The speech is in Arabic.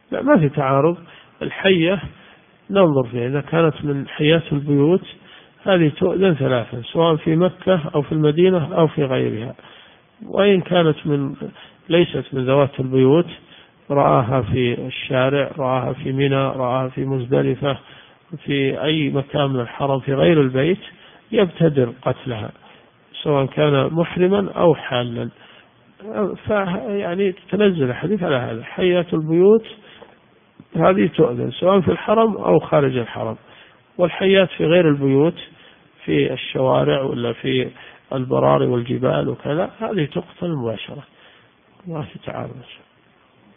لا ما في تعارض. الحية ننظر فيها، إذا كانت من حيات البيوت هذه تؤذن ثلاثا، سواء في مكة أو في المدينة أو في غيرها. وإن كانت ليست من ذوات البيوت، رآها في الشارع، رآها في منى، رآها في مزدلفة، في أي مكان من الحرم في غير البيت، يبتدر قتلها سواء كان محرما أو حالا. يعني تنزل الحديث على هذا، حيات البيوت هذه تؤذن سواء في الحرم أو خارج الحرم، والحيات في غير البيوت في الشوارع ولا في البراري والجبال وكذا هذه تقتل مباشرة، ما في تعارض.